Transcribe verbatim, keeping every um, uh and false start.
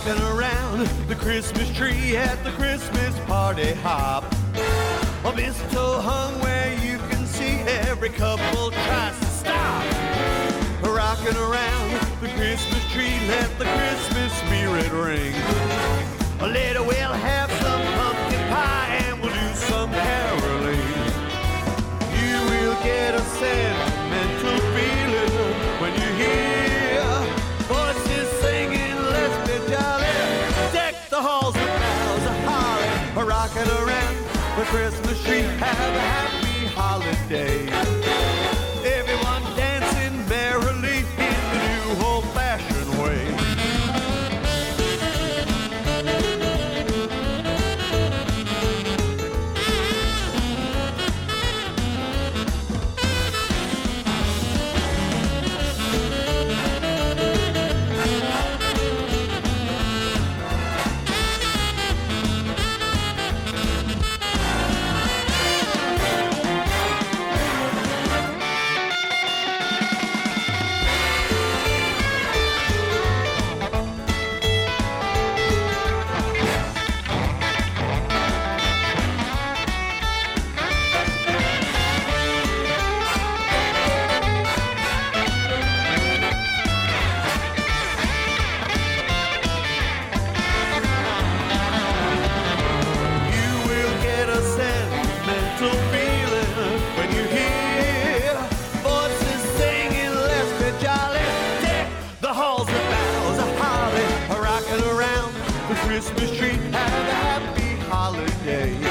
rocking around the Christmas tree at the Christmas party hop. A mistletoe hung where you can see every couple tries to stop. Rocking around the Christmas tree, let the Christmas spirit ring. Later we'll have some pumpkin pie and we'll do some caroling. You will get a sentimental feeling when you hear voices singing, let's be jolly. Deck the halls with boughs of holly, rocking around the Christmas tree, have a happy holiday. Everyone dancing merrily in the new old-fashioned way. Christmas tree, have a happy holiday.